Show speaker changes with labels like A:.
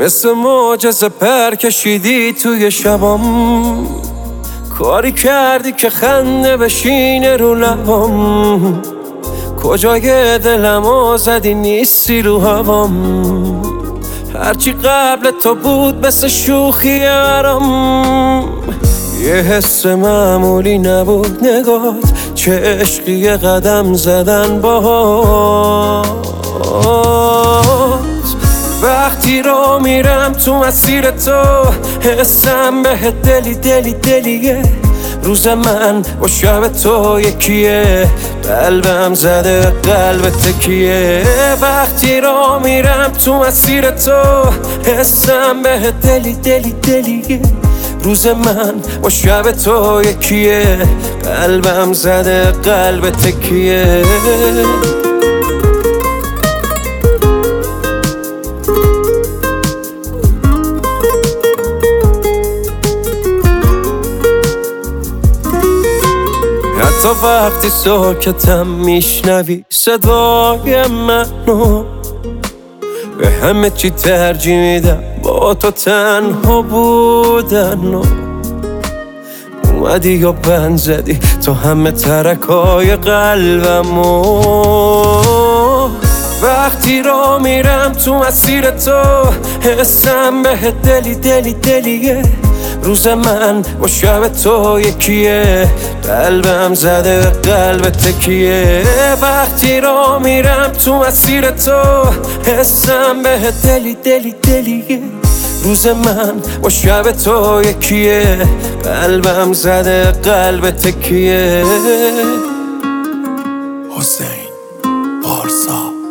A: مثل معجزه پر کشیدی توی شبام، کاری کردی که خنده بشینه رو لبام. کجای دلمو زدی نیستی رو هوام، هرچی قبل تو بود مثل شوخی برام. یه حس معمولی نبود نگات، چه عشقی قدم زدن باهات. وقتی رو میرم تو مسیر تو، حسم به دلیه. روز من با شب تو یکیه، قلبم زده به قلب تکیه. وقتی رو میرم تو مسیر تو، حسم به دلیه. روز من با شب تو یکیه، قلبم زده قلب تکیه. حتی وقتی ساکتم میشنوی صدای منو، به همه چی ترجیح میدم با تو تنها بودن. اومدی یا بند زدی تو همه ترکای قلبمو. وقتی رو میرم تو مسیر تو، حسم به دلیه. روز من با شب تو یکیه، قلبم زده به قلب تکیه. وقتی رو میرم تو مسیر تو، حسم به دلیه. روز من با شب تو یکیه، قلبم زده قلب تکیه.
B: حسین پارسا.